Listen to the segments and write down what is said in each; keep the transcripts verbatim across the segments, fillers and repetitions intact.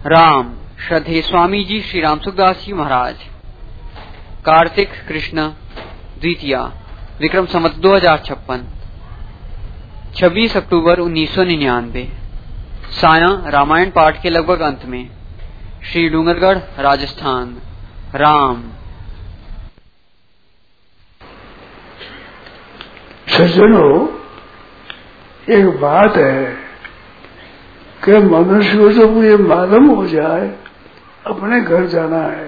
राम श्रद्धेय स्वामी जी श्री राम सुखदास जी महाराज। कार्तिक कृष्ण द्वितीया विक्रम संवत दो हजार छप्पन छब्बीस अक्टूबर उन्नीस सौ निन्यानवे। साया रामायण पाठ के लगभग अंत में। श्री डूंगरगढ़ राजस्थान। राम। सज्जनों, एक बात है कि मनुष्य को जब ये मालूम हो जाए अपने घर जाना है,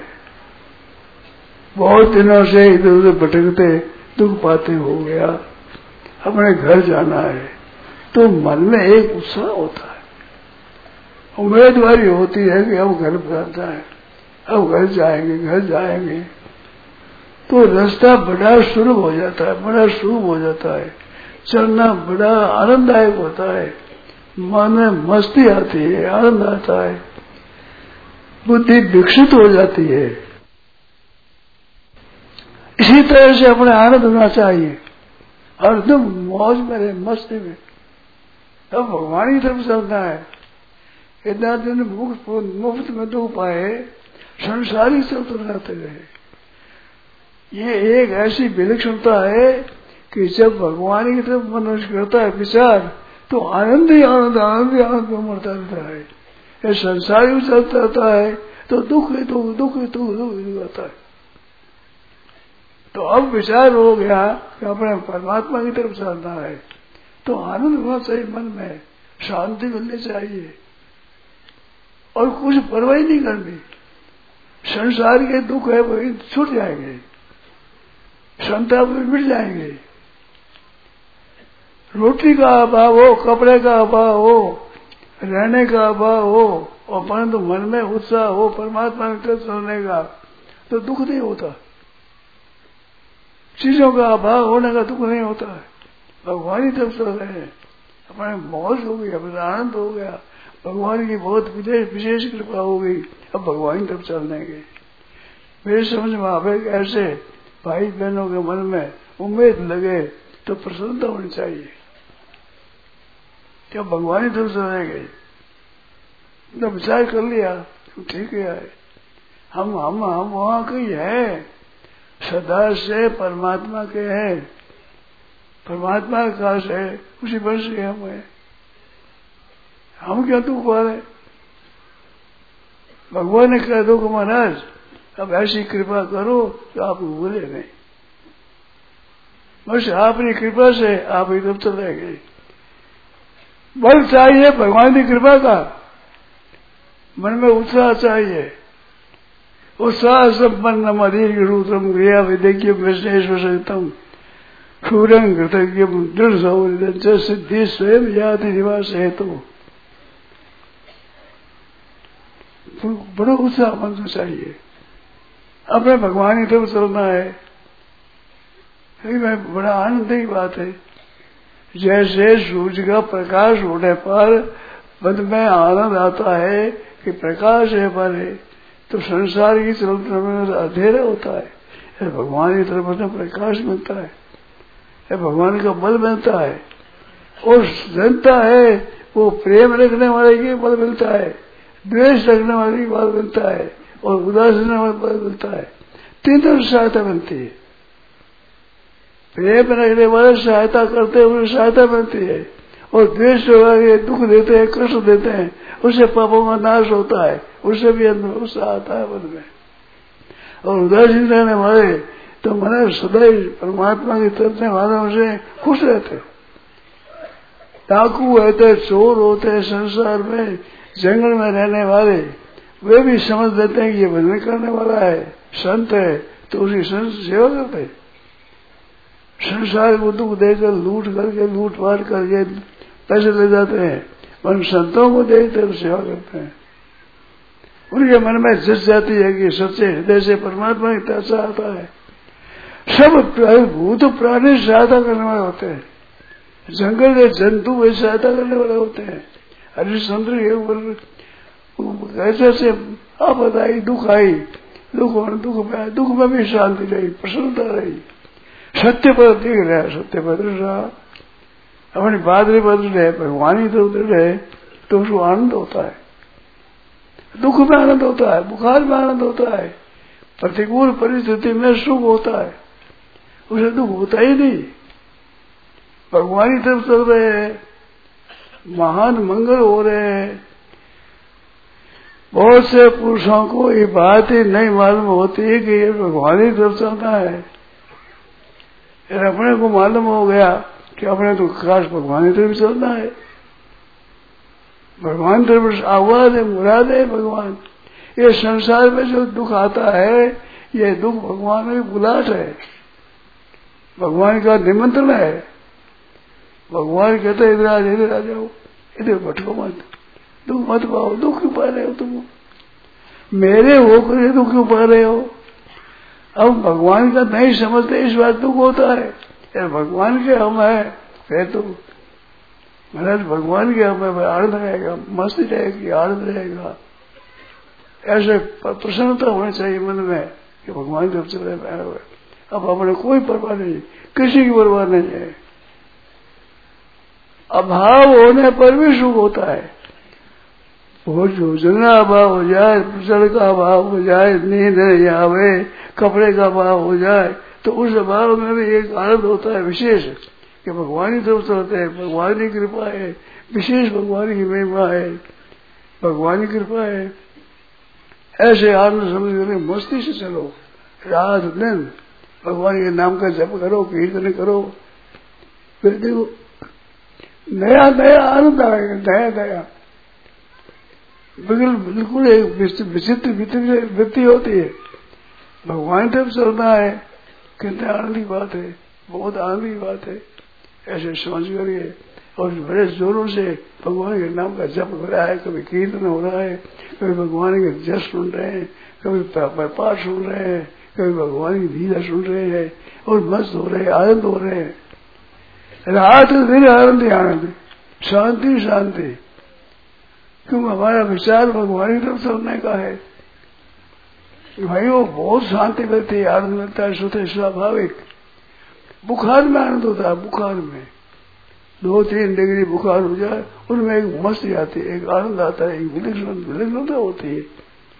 बहुत दिनों से इधर उधर भटकते दुख पाते हो गया, अपने घर जाना है, तो मन में एक उत्साह होता है, उम्मीदवारी होती है कि अब घर जाना है, अब घर जाएंगे घर जाएंगे। तो रास्ता बड़ा शुरू हो जाता है, बड़ा शुरू हो जाता है, चलना बड़ा आनंददायक होता है, मन में मस्ती आती है, आनंद आता है, बुद्धि विकसित हो जाती है। इसी तरह से अपने आनंद होना चाहिए और तुम मौज में रहे, मस्ती में, तब भगवान की तरफ चलना है। इतना दिन मुफ्त मुफ्त में दुख पाए, संसारी चलते रहते रहे। ये एक ऐसी विलक्षणता है कि जब भगवान की तरफ मनुष्य करता है विचार, तो आनंद ही आनंद आनंद ही आनंद में मरता रहता है। ये संसार ही चलता रहता है तो दुख ही दुख दुख ही दुख दुख ही आता है। तो अब विचार हो गया कि अपने परमात्मा की तरफ चलना है, तो आनंद होना चाहिए, मन में शांति मिलनी चाहिए और कुछ परवाही नहीं करनी। संसार के दुख है वही छूट जाएंगे, संताप में मिट जाएंगे। रोटी का अभाव हो, कपड़े का अभाव हो, रहने का अभाव हो, और परंतु मन में उत्साह हो परमात्मा की तरफ चलने का, तो दुख नहीं होता। चीजों का अभाव होने का दुख नहीं होता है। भगवान की तरफ चल रहे हैं, अपने मौज हो गई, अपना आनंद हो गया, भगवान की बहुत विशेष विशेष कृपा हो गई, अब भगवान की तरफ चलने के। मेरे समझ में आवे ऐसे भाई बहनों के मन में उम्मीद लगे तो प्रसन्नता होनी चाहिए, क्या भगवान ही तरफ चलेंगे। तो विचार कर लिया ठीक है, हम हम हम वहां कहीं है, सदा से परमात्मा के हैं, परमात्मा का खास है, उसी वर्ष के हम है, हम क्या दुख पा रहे। भगवान ने कह दो कि महाराज अब ऐसी कृपा करो तो आप भूले नहीं, बस आपकी कृपा से आप इधर चले गए। बल चाहिए भगवान की कृपा का, मन में उत्साह चाहिए। उत्साह संपन्न मदीर रूत्रम क्रिया विदेक्य विशेषम क्षूरं कृतज्ञ दृढ़ सौर्य सिद्धि स्वयं जाति निवास हेतु। तो बड़ा उत्साह मन से चाहिए, अपने भगवान की तरफ चलना है। में बड़ा आनंद की बात है, जैसे सूर्य का प्रकाश होने पर मन में आनंद आता है कि प्रकाश है पर है, तो संसार की चलते में अंधेरा होता है, भगवान की तरफ से प्रकाश मिलता है, भगवान का बल मिलता है, और जनता है वो प्रेम रखने वाले की बल मिलता है, द्वेष रखने वाले की बल मिलता है, और उदास रखने वाले बल मिलता है। तीनों सहायता मिलती है। प्रेम रखने वाले सहायता करते हुए सहायता मिलती है, और द्वेष वाले दुख देते हैं, कष्ट देते हैं, उससे पापों का नाश होता है, उससे भी उत्साह आता है मन में। और उदासीन रहने वाले तो मन सदैव परमात्मा की तरफ वालों से खुश रहते। डाकू होते, चोर होते, संसार में जंगल में रहने वाले वे भी समझ लेते हैं कि ये भजन करने वाला है, संत है, तो उसकी संत सेवा करते। संसार को दुख देकर लूट करके लूट पाट करके पैसे ले जाते हैं, उन संतों को देखते हैं सेवा करते हैं। उनके मन में जस जाती है कि सच्चे हृदय से परमात्मा की तरफ आता है। सब भूत प्राणी सहायता करने वाले होते हैं, जंगल के जंतु वे सहायता करने वाले होते हैं। हरिश्चंद्र के ऊपर ऐसे से आपद आई, दुख आई, दुख दुख में आई, दुख में भी शांति रही, प्रसन्नता रही, सत्य पर दिख रहा, सत्य पर रहा, अपनी बात नहीं बदल रहे, भगवान ही तो उतर रहे, तो उसको आनंद होता है। दुख में आनंद होता है, बुखार में आनंद होता है, प्रतिकूल परिस्थिति में सुख होता है, उसे दुख होता ही नहीं। भगवान की तरफ चल रहे हैं, महान मंगल हो रहे हैं। बहुत से पुरुषों को ये बात ही नहीं मालूम होती है कि ये भगवान की तरफ चलना है। फिर अपने को मालूम हो गया कि अपने तो खास भगवान की तरफ चलना है। भगवान की तरफ आवाज है, मुराद है भगवान। ये संसार में जो दुख आता है, ये दुख भगवान की बुलाहट है, भगवान का निमंत्रण है। भगवान कहते हैं इधर आ जाओ, इधर आ जाओ, इधर भटको मत, दुख मत पाओ। दुख क्यों पा रहे हो तुम? मेरे होकर ये दुख क्यों पा रहे हो? अब भगवान का नहीं समझते, इस बात दुख होता है। यार भगवान के हम है, फिर तो महाराज भगवान के हम है, आनंद रहेगा, मस्ती रहेगी, आनंद रहेगा। ऐसे प्रसन्नता होनी चाहिए मन में कि भगवान जब चले बैठे हुए। अब अपने कोई परवाह नहीं, किसी की परवाह नहीं है। अभाव होने पर भी सुख होता है। वो भोजन का अभाव हो जाए, जल का अभाव हो जाए, नींद नहीं आवे, कपड़े का अभाव हो जाए, तो उस अभाव में भी एक आनंद होता है विशेष कि भगवान की तरफ चलते हैं, भगवान की कृपा है, विशेष भगवान की महिमा है, भगवान की कृपा है। ऐसे आनंद समझ कर मस्ती से चलो, रात दिन भगवान के नाम का जप करो, कीर्तन करो, फिर देखो नया नया आनंद आएगा, नया नया। बिल्कुल बिल्कुल एक विचित्र वृत्ति होती है। भगवान तरफ चलना है, कितने आनंद की बात है, बहुत आनंद की बात है। ऐसे समझ करिए और बड़े जोरों से भगवान के नाम का जप हो रहा है, कभी कीर्तन हो रहा है, कभी भगवान के जस सुन रहे हैं, कभी पाठ सुन रहे हैं, कभी भगवान की लीला सुन रहे हैं और मस्त हो रहे हैं, आनंद हो रहे हैं। रात दिन आनंद ही आनंद, शांति शांति। क्योंकि हमारा विचार भगवान की तरफ चलने का है। भाई वो बहुत शांति मिलती है, आनंद मिलता है, स्वतः स्वाभाविक। बुखार में आनंद होता है, बुखार में दो तीन डिग्री बुखार हो जाए, उनमें एक मस्ती आती है, एक आनंद आता है, एक विलक्षण विलक्षणता होती है।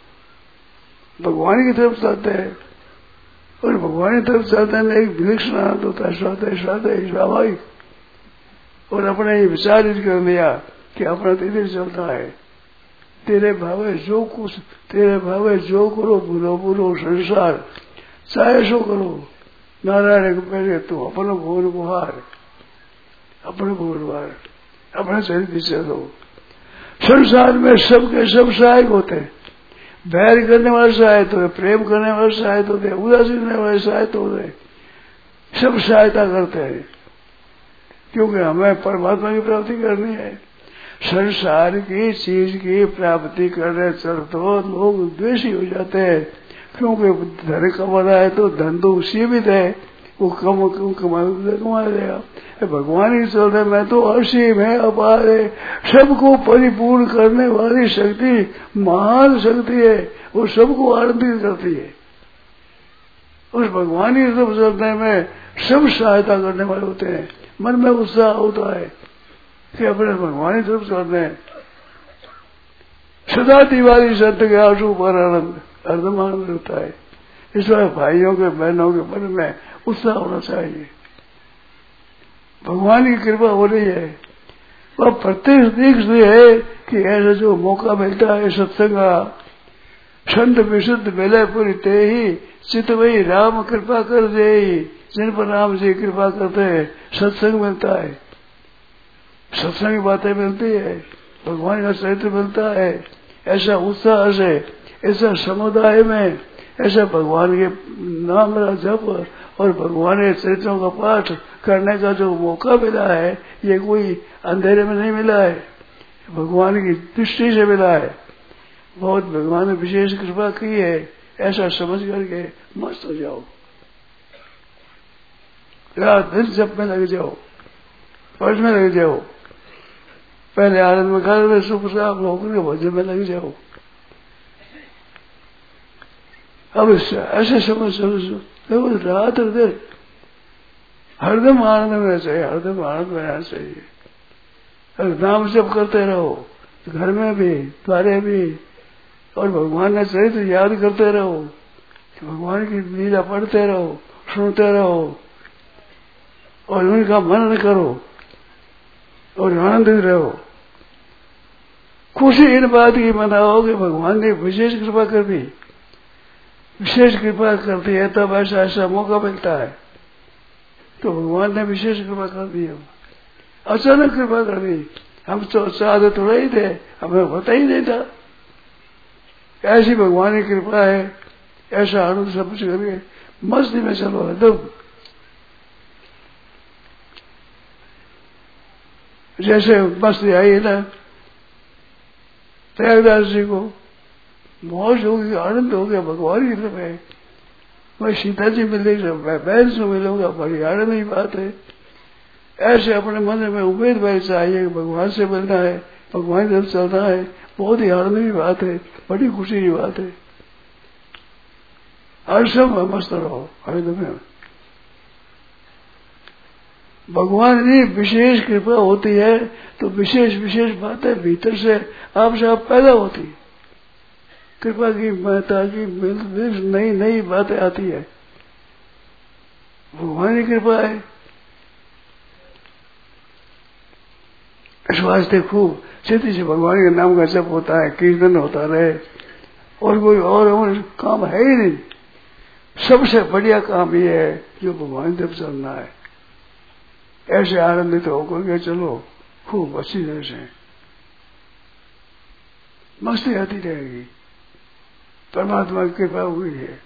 भगवान की तरफ चलते हैं और भगवान की तरफ चलते हैं एक विलक्षण आनंद होता है, स्वतः स्वतः स्वाभाविक। और अपने विचार कर लिया कि अपना तेरे चलता है, तेरे भावे जो कुछ, तेरे भावे जो करो, बुरो बुरो संसार चाहे सो करो, नारायण के पहले तू अपना भोर बुहार, अपने भोर बुहार, अपने शरीर से चलो। संसार में सबके सब सहायक होते हैं। बैर करने वाले सहायता होते, प्रेम करने वाले सहायता होते, उदासीन करने वाले सहायता होते, सब सहायता करते हैं। क्योंकि हमें परमात्मा की प्राप्ति करनी है। संसार की चीज की प्राप्ति करने चल तो लोग द्वेषी हो जाते हैं, क्योंकि धन कमाना है तो धन तो सीमित है, वो कम कम कमा कमा देगा। भगवान की चलते में तो असीम है, अपार है, सबको परिपूर्ण करने वाली शक्ति महान शक्ति है, वो सबको आनंदित करती है। उस भगवान की तरफ चलने में सब सहायता करने वाले होते हैं। मन में उत्साह होता है कि अपने भगवान की तरफ चलते हैं। सदा दिवाली संत के आंसू पर आनंद हरदम आनंद होता है। इस बार भाइयों के बहनों के मन में उत्साह होना चाहिए। भगवान की कृपा हो रही है, वह प्रत्यक्ष देख रही है कि ऐसा जो मौका मिलता है सत्संग का, संत विशुद्ध मिले पूरी ते ही चित वही राम कृपा कर दे, जिन पर राम जी कृपा करते हैं सत्संग मिलता है, सत्संग की बातें मिलती है, भगवान का चरित्र मिलता है। ऐसा उत्साह से, ऐसा समुदाय में, ऐसा भगवान के नाम का जप और भगवान के चरित्रों का पाठ करने का जो मौका मिला है, ये कोई अंधेरे में नहीं मिला है, भगवान की दृष्टि से मिला है। बहुत भगवान ने विशेष कृपा की है, ऐसा समझ करके मस्त हो जाओ, रात दिन जप में लग जाओ, पढ़ में लग जाओ, पहले आनंद में घर में सुख साफ होकर के भजन में लग जाओ। अब ऐसे समझ समझ रात दिन हरदम आनंद में रहना चाहिए, हरदम आनंद में रहना चाहिए। अगर नाम जप करते रहो, घर में भी, द्वारे भी और भगवान का चरित्र याद करते रहो, भगवान की लीला पढ़ते रहो, सुनते रहो और उनका मनन करो और आनंदित रहो। खुशी इन बात की मनाओ कि भगवान ने विशेष कृपा कर दी, विशेष कृपा करती है तब ऐसा ऐसा मौका मिलता है। तो भगवान ने विशेष कृपा कर दी, हम अचानक कृपा कर दी, हम तो चाहते थोड़ा ही थे, हमें पता ही नहीं था। ऐसी भगवान की कृपा है, ऐसा आनंद सब कुछ करके मस्ती में चलो एकदम। जैसे मस्ती आई है ना प्रयागराज जी को, मौज हो गई, आनंद हो गया भगवान की तरफ है। मैं सीता जी मिलेगी, मैं बहन से मिलूंगा, बड़ी आनंद की बात है। ऐसे अपने मन में उम्मीद भाई चाहिए कि भगवान से मिलना है, भगवान की तरफ चलना है, बहुत ही आनंद की बात है, बड़ी खुशी की बात है। हर सब मस्त रहो हर दम। भगवान की विशेष कृपा होती है तो विशेष विशेष बातें भीतर से आप से आप पैदा होती, कृपा की महत्ता की नई नई बातें आती है, भगवान की कृपा है। इस वास्ते खूब सीधी से भगवान के नाम का जप होता है, कीर्तन होता रहे, और कोई और, और काम है ही नहीं। सबसे बढ़िया काम ये है जो भगवान जब चलना है। ऐसे आनंदित तो होकर के चलो खूब अच्छी तरह से, मस्ती आती रहेगी, परमात्मा की कृपा हुई है।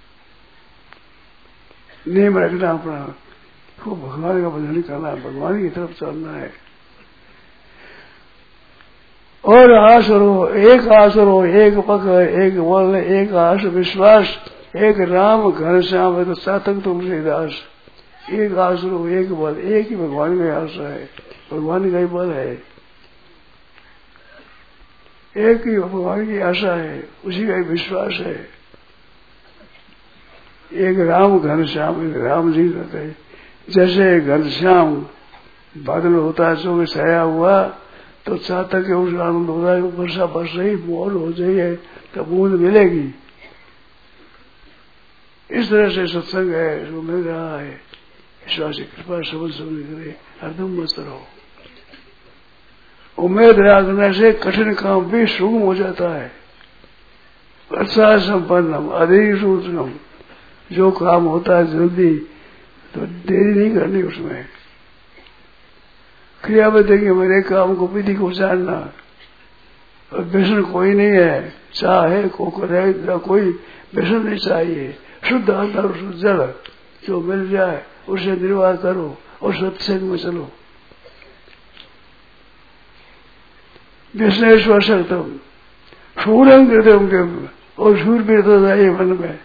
नियम रखना अपना, खूब भगवान का भजन करना, भगवान की तरफ चलना है। और आस रहो, एक आस रहो, एक पक, एक बल, एक आस विश्वास, एक राम घन श्याम है तो सातक तुमसे दास। एक आस रहो, एक बल, एक ही भगवान का आशा है, भगवान का ही बल है, एक ही भगवान की आशा है, उसी का ही विश्वास है। एक राम घन श्याम, राम जी कहते हैं जैसे घन श्याम बादल होता है, जो छाया हुआ तो चाहता के उस आनंद होता है, वर्षा बरस रही, मोर हो जाइए तो बूंद मिलेगी। इस तरह से सत्संग है जो मिल रहा है। ईश्वर से कृपा सबल समझ करे, हरदम मस्त रहो। उम्मीद रखने से कठिन काम भी सुगम हो जाता है। अच्छा संपन्नम अधिक सूत्रम, जो काम होता है जल्दी तो देरी नहीं करनी उसमें। क्रिया में देंगे मेरे काम को विधि को जानना, और व्यसन कोई नहीं है, चाहे कोकर है कोई व्यसन नहीं चाहिए। शुद्ध अन्न और शुद्ध जल जो मिल जाए उसे निर्वाह करो और सत्संग में चलो। व्यसनेश्वर सक्तम शूरंग कृतम, और शूरवीर तो जाइए मन में,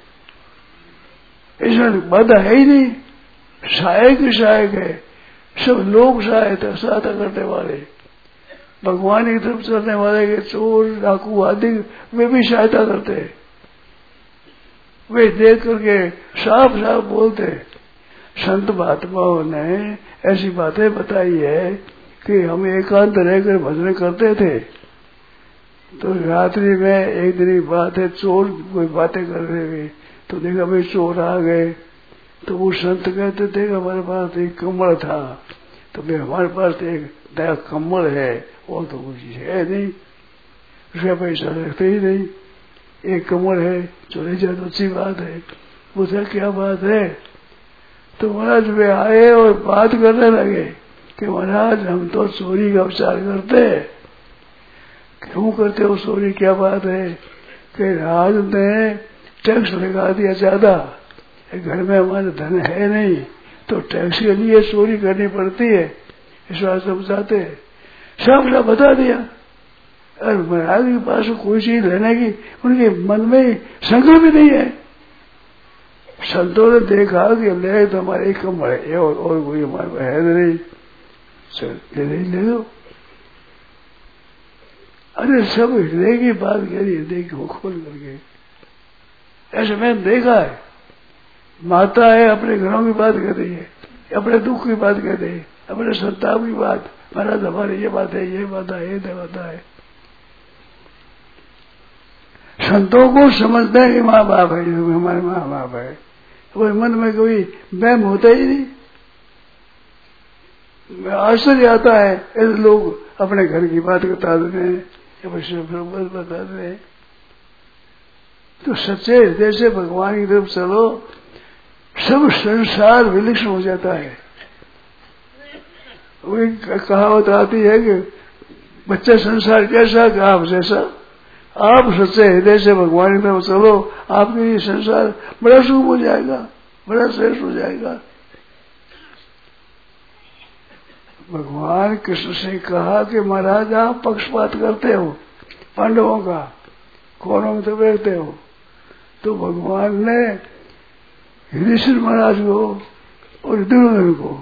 इसमें बाधा है ही नहीं। सहायक ही सहायक है, सब लोग सहायता सहायता करने वाले, भगवान की तरफ चलने वाले के चोर डाकू आदि वे भी सहायता करते हैं। वे देख करके साफ साफ बोलते। संत महात्माओं ने ऐसी बातें बताई है कि हम एकांत रहकर भजन करते थे तो रात्रि में एक दिन की बात है, चोर कोई बातें कर रहे थे तो देखा भाई चोर आ गए, तो वो संत कहते थे कि हमारे पास एक कमल था, तो भाई हमारे पास एक नया कमल है और तो कुछ है नहीं, उसका पैसा रखते ही नहीं, एक कमल है, चले जाए तो अच्छी बात है। पूछा क्या बात है, तो महाराज वे आए और बात करने लगे कि महाराज हम तो चोरी का विचार करते हैं। क्यों करते हो चोरी, क्या बात है? कि राज ने टैक्स लगा दिया ज्यादा, घर में हमारे धन है नहीं तो टैक्स के लिए चोरी करनी पड़ती है, इस बात समझाते हैं। सब सब बता दिया, और महाराज के पास कोई चीज लेने की उनके मन में शंका भी नहीं है। संतों ने देखा कि ले तो हमारे एक कम है और, और कोई हमारे है नहीं, चल ले ले ले दो। अरे सब हृदय की बात करी, हृदय को खोल करके, ऐसे मैंने देखा है। माता है अपने घरों की बात कर रही है, अपने दुख की बात कर रही है, अपने संताप की बात, महाराज हमारी ये बात है, ये बात है, ये बात है। संतों को समझते हैं कि माँ बाप है, हमारे माँ बाप है, कोई मन में कोई वहम होता ही नहीं। आश्चर्य आता है ऐसे लोग अपने घर की बात बता देते हैं या बात बता देते हैं। तो सच्चे हृदय से भगवान की तरफ चलो, सब संसार विलक्षण हो जाता है। वही कहावत आती है कि बच्चा संसार कैसा कि आप जैसा। आप सच्चे हृदय से भगवान की तरफ चलो, आपके लिए संसार बड़ा सुख हो जाएगा, बड़ा श्रेष्ठ हो जाएगा। भगवान कृष्ण से कहा कि महाराज आप पक्षपात करते हो पांडवों का, कौरवों में तो बैठते हो। तो भगवान ने युधिष्ठिर महाराज को और दुर्योधन को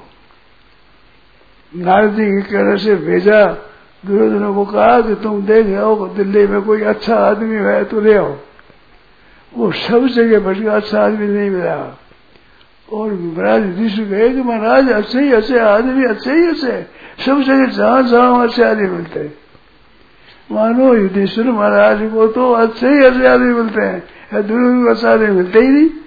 नारद जी के कहने से भेजा। दुर्योधन को कहा कि तुम देख आओ दिल्ली में कोई अच्छा आदमी है तो ले आओ। वो सब जगह भटका, अच्छा आदमी नहीं मिला। और महाराज युधिष्ठिर गए कि महाराज अच्छे ही अच्छे आदमी, अच्छे ही अच्छे सब जगह जहां जहां अच्छे आदमी मिलते हैं। मानो युधिष्ठिर महाराज को तो अच्छे ही अच्छे आदमी मिलते हैं, दुर्योधन को अच्छा आदमी मिलते ही नहीं।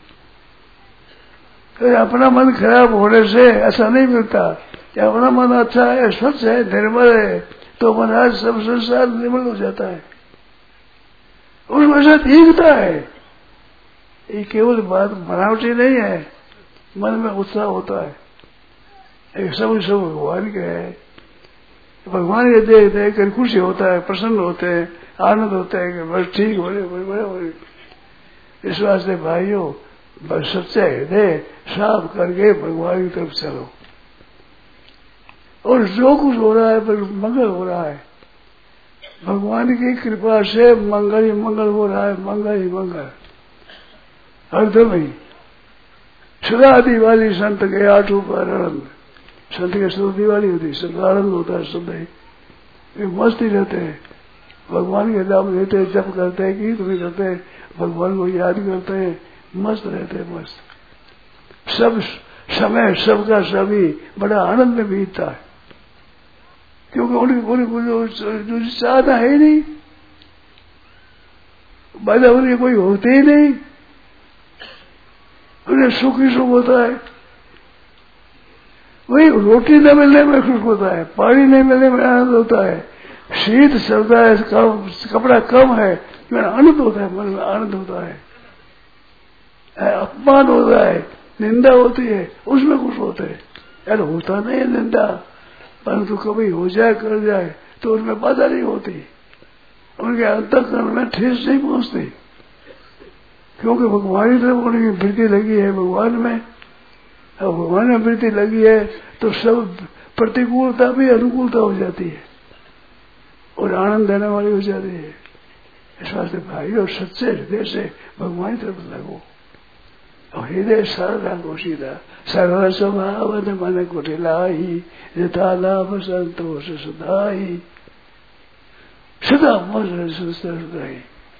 तो अपना मन खराब होने से ऐसा नहीं मिलता। क्या अपना मन अच्छा है, स्वच्छ है, निर्मल है, तो महाराज सब संसार निर्मल हो जाता है, उसमें साथ एकता है। ये केवल बात बनावटी नहीं है, मन में उत्साह होता है। एक सब सब भगवान के है, भगवान के देख देख कर खुशी होता है, प्रसन्न होते हैं, आनंद होता है कि बस ठीक बड़े बड़े बड़े बड़े। इस वास्ते भाइयों बस सच्चे हृदय साफ करके भगवान की तरफ चलो। और जो कुछ हो रहा है पर मंगल हो रहा है, भगवान की कृपा से मंगल ही मंगल हो रहा है, मंगल ही मंगल हरदम ही। सदा दिवाली संत के आठों पर आनंद, संत के सदा दिवाली होती, सदा आनंद होता है, सदा ही मस्ती रहते हैं, भगवान के नाम लेते हैं, जप करते हैं, कीर्तन करते हैं, भगवान को याद करते हैं, मस्त रहते हैं, मस्त। सब समय सबका सभी बड़ा आनंद में बीतता है, क्योंकि उनकी पूरी पूरी चाहना है ही नहीं, बाधा उनकी कोई होती ही नहीं, उन्हें सुख ही सुख होता है। वही रोटी न मिलने में सुख होता है, पानी नहीं मिलने में आनंद होता है, शीत चलता है, कपड़ा कम है, आनंद होता है, मन में आनंद होता है। अपमान होता है, निंदा होती है, उसमें कुछ होता है। यार होता नहीं है निंदा, परंतु कभी हो जाए कर जाए तो उनमें बाधा नहीं होती, उनके अंतःकरण में ठेस नहीं पहुंचती, क्योंकि भगवान की तरफ उनकी वृत्ति लगी है। भगवान में अब भगवान में वृत्ति लगी है तो सब प्रतिकूलता भी अनुकूलता हो जाती है और आनंद देने वाली हो जाती है। इस वास्ते भाई और सच्चे हृदय से भगवान की तरफ लगो, और हृदय सरल घोषिता सर्व स्वभाव मन कुटिलाई यथा लाभ संतोष सदाई सदा मई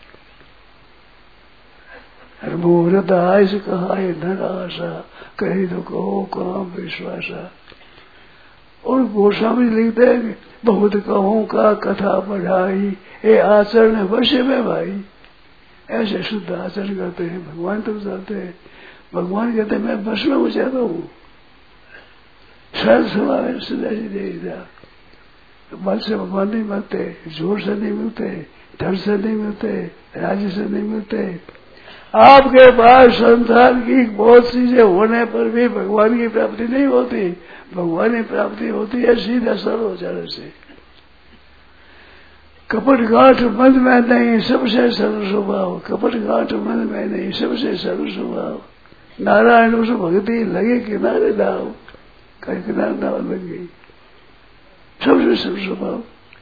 मोहदाय से कहा धन आशा कही तो कहो काम विश्वासा। और गोस्वामी लिखते हैं बहुत कहूँ का कथा बढ़ाई ए आचरण वश्य में भाई। ऐसे शुद्ध आचरण करते हैं, भगवान तक जाते हैं, भगवान कहते हैं मैं वश में हो जाता हूँ। सरल स्वभाव है, सीधा सीधे बल से भगवान नहीं मिलते, जोर से नहीं मिलते, धन से नहीं मिलते, राज्य से नहीं मिलते। आपके पास संसार की बहुत चीजें होने पर भी भगवान की प्राप्ति नहीं होती, भगवान की प्राप्ति होती है सीधा सरल हो जाने से। कपट गांठ मन में नहीं, सबसे सरल स्वभाव, कपट गांठ मन में नहीं, सबसे सरल स्वभाव। नारायण उस भक्ति लगे किनारे दाव, कहीं किनारे दाव लग गई, सबसे सरल स्वभाव।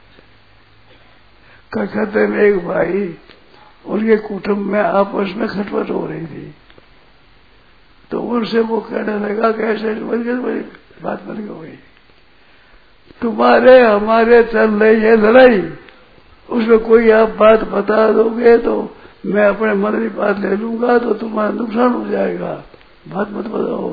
कहते में एक भाई, उनके कुटुंब में आपस में खटपट हो रही थी, तो उनसे वो कहने लगा कैसे बड़ी बात बन गई, तुम्हारे हमारे चल रही है लड़ाई, उसमें कोई आप बात बता दोगे तो मैं अपने मन की बात ले लूंगा तो तुम्हारा नुकसान हो जाएगा, बात मत बताओ।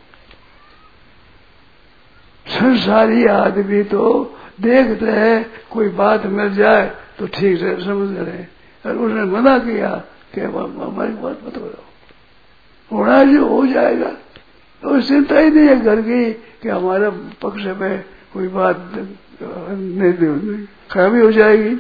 संसारी आदमी तो देखते हैं कोई बात मिल जाए तो ठीक से समझ रहे, और उसने मना किया कि हमारी बात मत करो, होना जो हो जाएगा। तो चिंता ही नहीं है घर की कि हमारे पक्ष में कोई बात नहीं खराबी हो जाएगी।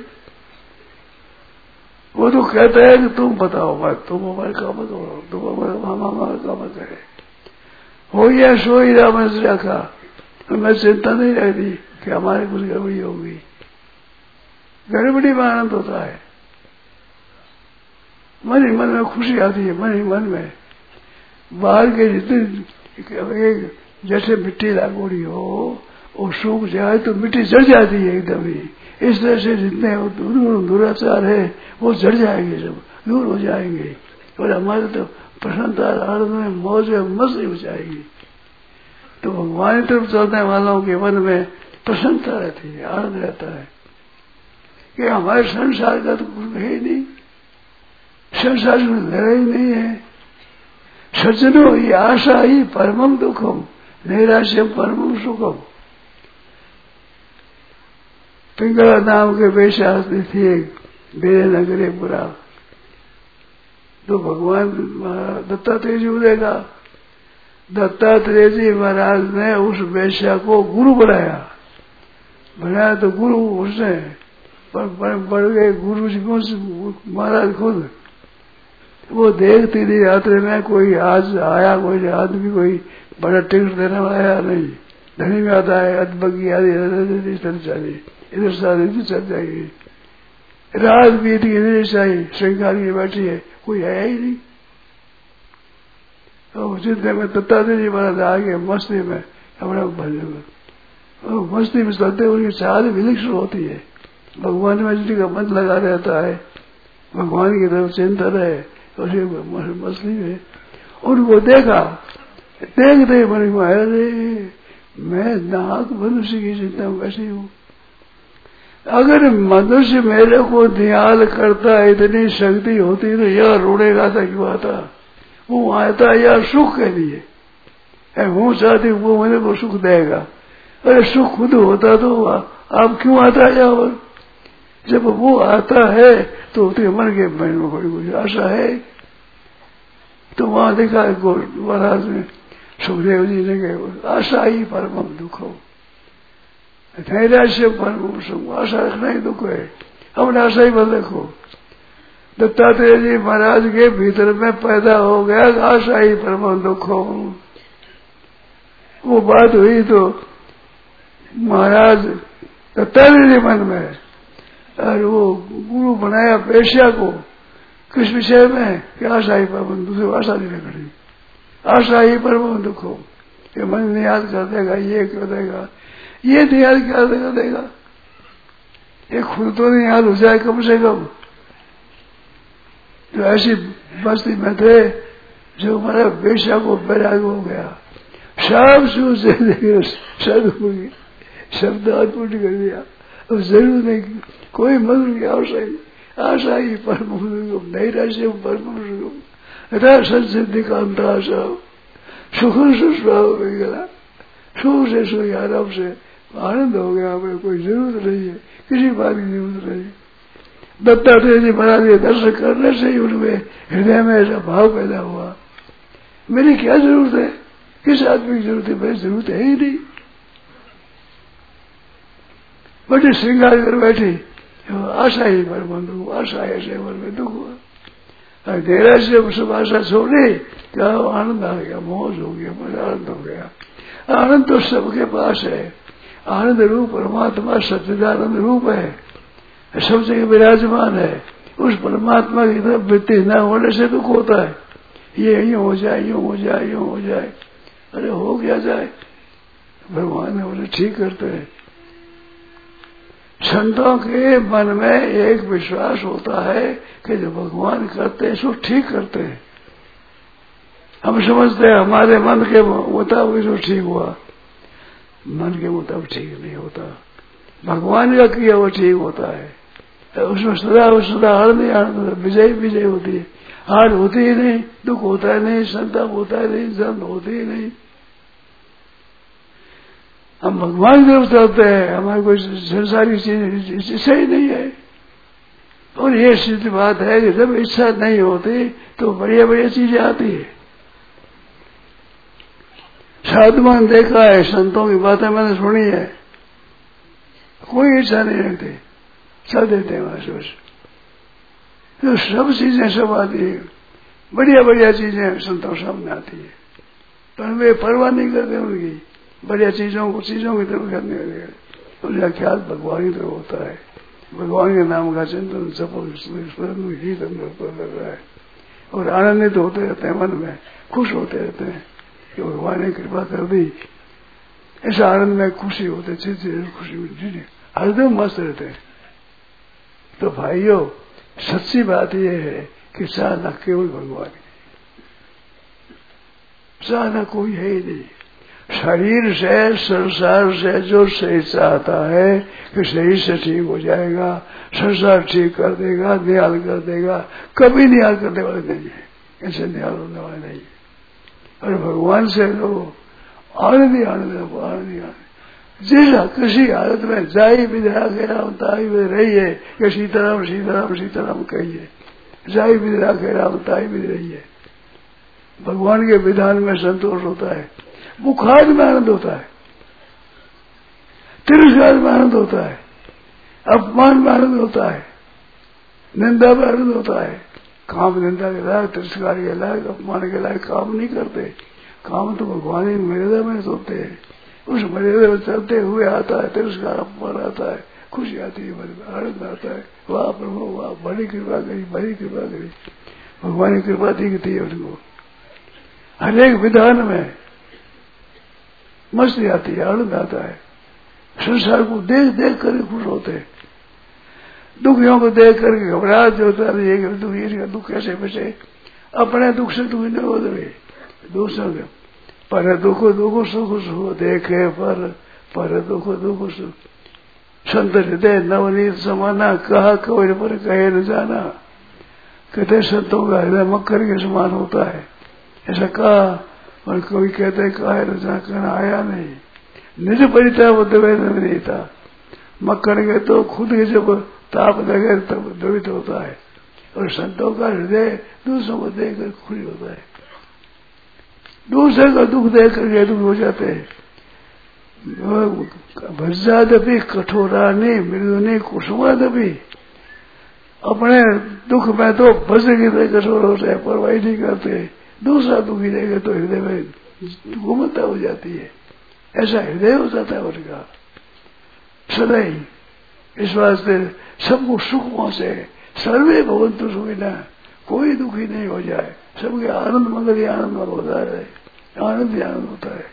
वो तो कहता है कि तुम बताओ बात, तुम हमारे काम करो, तुम हमारे हम हमारा काम करें, हो या सो ही राम ने रखा। मैं चिंता नहीं रहती कि हमारे कुछ गड़बड़ी होगी। गड़बड़ी में आनंद होता है, मन ही मन में खुशी आती है, मन ही मन में। बाहर के जितने जैसे मिट्टी लागोड़ी हो वो सूख जाए तो मिट्टी जड़ जाती है एकदम ही। इस तरह से जितने दुराचार है वो जड़ जाएंगे, सब दूर हो जाएंगे और हमारे तो प्रसन्नता आनंद में मौज में मस्ती हो जाएगी। तो भगवान की तरफ चलने वालों के मन में प्रसन्नता रहती है, आनंद रहता है कि हमारे संसार का तो कुछ है ही नहीं, संसार में लड़ा ही नहीं है। सज्जनों ये आशा ही परमम दुखम नैराश्यम परमम सुखम। पिंगला नाम के वेशास्त्री थे मेरे नगरे बुरा, तो भगवान दत्तात्रेय जी बोलेगा, दत्तात्रेय जी महाराज ने उस वेश्या को गुरु बनाया। बनाया तो गुरु उसने बढ़ गए गुरु जी को महाराज खुद। वो देखती थी यात्रा में कोई आज आया, कोई आदमी कोई बड़ा टिकट देने वाला आया नहीं, धनी में आता है अदबगी आदि चल जाए, इधर सारी चल जाएगी। रात बीत गई, इधर चाहिए श्रृंगार की बैठी है, कोई आया ही नहीं। तो जितने में दत्तात्रेय जी महाराज आ गए मस्ती में अपना भजन, मस्ती में चलते उनकी चाल विलक्षण होती है। भगवान में जी का मन लगा रहता है, भगवान की तरफ चिंतन है, उसे मछली में उनको देखा, देखते मन में आया रे मैं नाक मनुष्य की चिंता में बैठी हूँ। अगर मनुष्य मेरे को ध्यान करता, इतनी शक्ति होती तो यह रोड़ेगा था क्यों आता? वो आता यह सुख के लिए, हूँ चाहती वो मेरे को सुख देगा। अरे सुख खुद होता तो आप क्यों आता यहाँ? जब वो आता है तो मन के मन में बड़ी कुछ आशा है। तो वहां देखा महाराज ने सुखदेव जी ने कहा आशा ही परम दुख हो, नैराश्य परम सुख। आशा रखना ही दुख है, हमने आशा ही बंद रखो। दत्तात्रेय जी महाराज के भीतर में पैदा हो गया आशा ही परम दुख हो। वो बात हुई तो महाराज दत्तात्रेय जी मन में, और वो गुरु बनाया पेशिया को किस विषय में कि आशा ही परम, दूसरी आशा नहीं रखनी, आशा ही परम दुख हो। ये मन नियाद कर देगा, ये कर देगा, ये नियाद क्या देगा देगा ये खुद तो नियाद हो जाए कम से कम। तो ऐसी बस्ती में थे जो हमारा पेशिया को बैराग हो गया, सब शू से शब्द शब्द अद्भुत कर दिया। अब जरूर नहीं कोई मधुर की आशा ही आशा ही परम नैराश्य परम संसिद्धि का अंतराशा सुख सुस्वाव हो गया। सुख से सोई आराम से आनंद हो गया, हमें कोई जरूरत नहीं है, किसी बात की जरूरत नहीं। दत्तात्रेय जी महाराज के दर्शन करने से ही उनमें हृदय में ऐसा भाव पैदा हुआ, मेरी क्या जरूरत है, किस आदमी की जरूरत है, मेरी जरूरत है ही नहीं। बड़े श्रृंगार कर बैठी, आशा ही पर बंधु, आशा ऐसे मन में दुख हुआ। देरा से सब आशा छोड़ी, क्या आनंद आ गया, मौज हो गया, मजा आनंद हो गया। आनंद तो सबके पास है, आनंद रूप परमात्मा सच्चिदानंद रूप है, सब जगह विराजमान है। उस परमात्मा की तरफ वृत्ति न होने से दुख होता है, ये यूं हो जाए, यूं हो जाए, यूं हो जाए। अरे हो गया जाए, भगवान ने उन्हें ठीक करते हैं। संतों के मन में एक विश्वास होता है कि जो भगवान करते हैं सो ठीक करते हैं। हम समझते हैं हमारे मन के मुताबिक जो ठीक हुआ, मन के मुताबिक ठीक नहीं होता, भगवान का किया वो ठीक होता है। उसमें सदा सदा हार नहीं, हार विजय विजय होती है, हार होती ही नहीं, दुख होता है नहीं, संताप होता है नहीं, जन्म होती ही नहीं। हम भगवान की तरफ चलते हैं, हमारी कोई संसारी चीज सही नहीं है। और ये सिद्ध बात है कि जब इच्छा नहीं होती तो बढ़िया बढ़िया चीजें आती है। साधुमान देखा है, संतों की बातें मैंने सुनी है, कोई इच्छा नहीं रखते, चल देते हैं महसूस, तो सब चीजें सब आती है, बढ़िया बढ़िया चीजें संतों सामने आती है, पर वे परवाह नहीं करते उनकी बढ़िया चीजों को, चीजों की तरफ करने लगे। उनका ख्याल भगवान की तरफ होता है, भगवान के नाम का चिंतन जपो ही लग रहा है, और आनंदित होते रहते हैं, मन में खुश होते रहते हैं कि भगवान ने कृपा कर दी। ऐसा आनंद में खुशी होते, चिड़चिड़ खुशी मिलती, हरदम मस्त रहते हैं। तो भाइयों, सच्ची बात यह है कि साधना केवल भगवान की, साधना कोई है ही नहीं। शरीर से, संसार से जो सही चाहता है कि सही से ठीक हो जाएगा, संसार ठीक कर देगा, निहाल कर देगा, कभी निहाल करने वाले नहीं है, ऐसे निहाल होने वाले नहीं है। और भगवान से लोग आनंद ही आनंद है, आनंद ही आनंद। जैसा किसी हालत में जाई विद्या के राम ताई में रहिए, कि सीताराम सीताराम सीताराम कहिए, जाई विद्या के राम ताई में रहिए। भगवान के विधान में संतोष होता है, बुखार में आनंद होता है, तिरस्कार में आनंद होता है, अपमान में आनंद होता है, निंदा में आनंद होता है। काम निंदा के लायक, तिरस्कार के लायक, अपमान के लायक काम नहीं करते। काम तो भगवान की मर्यादा में होते हैं, उस मर्यादा में चलते हुए आता है, तिरस्कार अपमान आता है, खुशी आती है, आनंद आता है। वाह प्रभु वाह, बड़ी कृपा करी, बड़ी कृपा करी, भगवान की कृपा दिखती है उनको। हर एक विधान में मस्ती आती है, आनंद आता है। संसार को देख देख कर खुश होते हैं, दुखियों को देख करके घबराहट जो होता है कि दुखी का दुख कैसे बचे, अपने दुख से दुखी न हो रहे, दूसरों के पर दुख दुख सुख सुख देखे पर पर दुख दुख सुख। संत हृदय नवनीत समाना, कहा कोई पर कहे न जाना। कहते संतों का हृदय मक्खर के समान होता है, ऐसा कहा। और कोई कहते कहा न जाना, कहना आया नहीं। निज परिता वो द्वैत नहीं था, मक्खर के तो खुद के जब ताप लगे तब द्रवित होता है, और संतों का हृदय दूसरों को देखकर खुश होता है, दूसरे का दुख देख करके दुख हो जाते हैं। भज्जादपि कठोरानी मृदुनी कुसुमादपि, अपने दुख में तो भज्र की तरह कठोर होते हैं, परवाह नहीं करते, दूसरा दुखी देखे तो हृदय में घुमता हो जाती है। ऐसा हृदय हो जाता है उनका सदैव। इस वास्ते सबको सुख पहुंचे, सर्वे भवन्तु सुखिनः, कोई दुखी नहीं हो जाए, सबके आनंद मंगल ही आनंद होता है, आनंद ही आनंद होता है।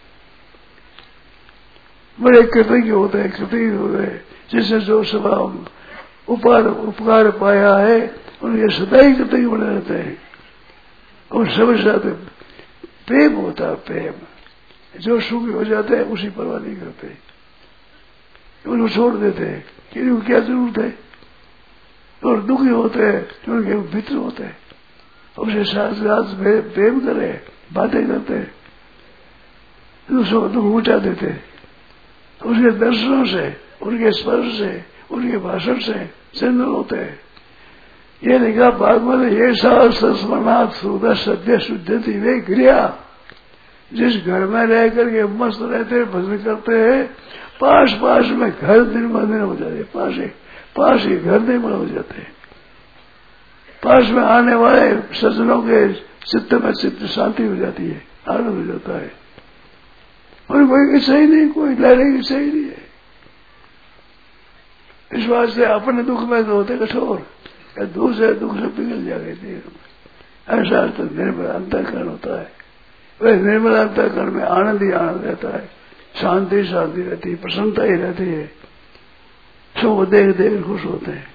बड़े कृतज्ञ होते हैं, कृतज्ञ होते हैं, जिससे जो स्वभाव उपकार उपकार पाया है उनके सदैव कृतज्ञ बने रहते हैं। और सब साथ प्रेम होता है, प्रेम। जो सुखी हो जाते हैं उसी परवाह नहीं करते, उनको छोड़ देते हैं कि इनको क्या जरूरत है। और दुखी होते हैं तो उनके मित्र होते हैं, उसे साथ साथ प्रेम करे, बातें करते हैं, दूसरों को दुख उठा देते हैं। उसके दर्शनों से, उनके स्पर्श से, उनके भाषण से चंदन होते हैं। ये लिखा भागवत, ये स्मरणात् सुधा सद्य शुद्धति वे क्रिया। जिस घर में रह करके मस्त रहते भजन करते हैं, पास पास में घर निर्मल दिन हो जाते, पास ही पास ही घर निर्मल हो जाते हैं। पास में आने वाले सज्जनों के चित्त में चित्त शांति हो जाती है, आनंद हो जाता है, और कोई इच्छा ही नहीं, कोई लहरे की इच्छा ही नहीं है। इस बात से अपने दुख में तो होते कठोर, दूसरे दुख से पिघल जाते देर में। ऐसा तो निर्मल अंतःकरण होता है। वह निर्मल अंतःकरण में आनंद ही आनंद रहता है, शांति शांति रहती है, प्रसन्नता ही रहती है, सब देख देख खुश होते हैं।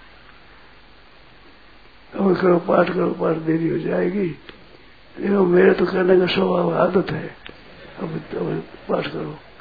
अब करो पाठ करो, पाठ देरी हो जाएगी, लेकिन मेरे तो करने का स्वभाव आदत है। अब, अब पाठ करो।